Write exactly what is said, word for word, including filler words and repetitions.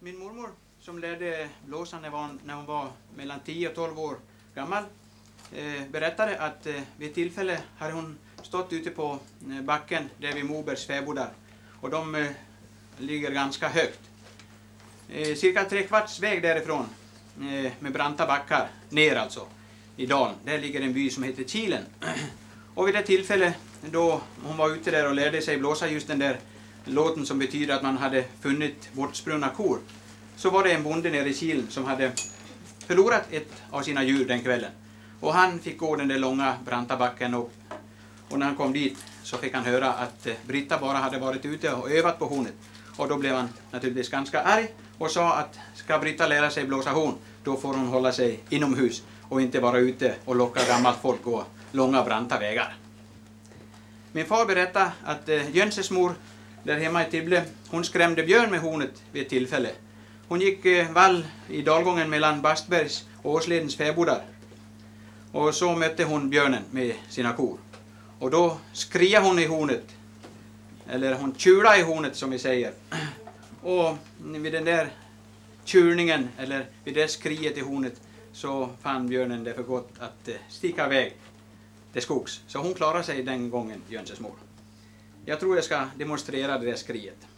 min mormor som lärde blåsa när hon, när hon var mellan tio och tolv år gammal eh, berättade att eh, vid tillfälle hade hon stått ute på eh, backen där vid Mobergs fäbodar. Och de eh, ligger ganska högt. Eh, cirka tre kvarts väg därifrån eh, med branta backar ner alltså i dalen. Där ligger en by som heter Kilen. Och vid det tillfälle då hon var ute där och lärde sig blåsa just den där låten som betyder att man hade funnit bortsprungna kor, så var det en bonde nere i Kilen som hade förlorat ett av sina djur den kvällen. Och han fick gå den där långa branta backen upp. Och när han kom dit så fick han höra att Britta bara hade varit ute och övat på hornet. Och då blev han naturligtvis ganska arg och sa att ska Britta lära sig blåsa horn, då får hon hålla sig inomhus och inte vara ute och locka gammalt folk gå långa branta vägar. Min far berättade att eh, Jönses mor där hemma i Tibble, hon skrämde björn med hornet vid ett tillfälle. Hon gick eh, vall i dalgången mellan Bastbergs och Åsledens fäbodar. Och så mötte hon björnen med sina kor. Och då skriade hon i hornet, eller hon tjulade i hornet som vi säger. Och vid den där tjulningen, eller vid det skriet i hornet, så fann björnen det för gott att eh, sticka iväg till skogs. Så hon klarade sig den gången, Jönses mor. Jag tror jag ska demonstrera det där skriet.